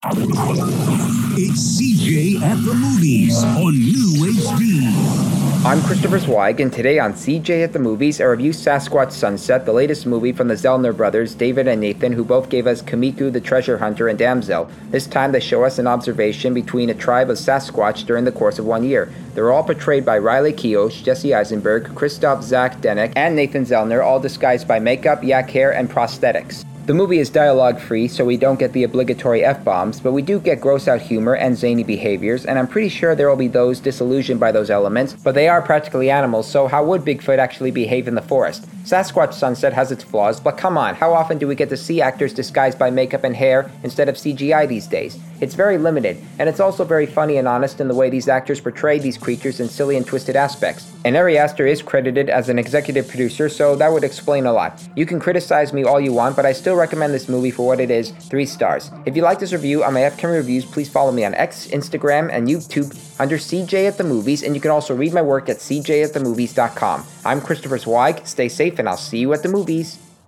It's CJ at the Movies on New HD. I'm Christopher Zweig, and today on CJ at the Movies, I review Sasquatch Sunset, the latest movie from the Zellner brothers, David and Nathan, who both gave us Kamiku the Treasure Hunter and Damsel. This time they show us an observation between a tribe of Sasquatch during the course of 1 year. They're all portrayed by Riley Keough, Jesse Eisenberg, Christoph Zach Denik, and Nathan Zellner, all disguised by makeup, yak hair, and prosthetics. The movie is dialogue-free, so we don't get the obligatory F-bombs, but we do get gross-out humor and zany behaviors, and I'm pretty sure there will be those disillusioned by those elements, but they are practically animals, so how would Bigfoot actually behave in the forest? Sasquatch Sunset has its flaws, but come on, how often do we get to see actors disguised by makeup and hair instead of CGI these days? It's very limited, and it's also very funny and honest in the way these actors portray these creatures in silly and twisted aspects. And Ari Aster is credited as an executive producer, so that would explain a lot. You can criticize me all you want, but I still recommend this movie for what it is, 3 stars. If you like this review on my upcoming reviews, please follow me on X, Instagram, and YouTube under CJ at the Movies, and you can also read my work at cjatthemovies.com. I'm Christopher Zweig, stay safe, and I'll see you at the movies.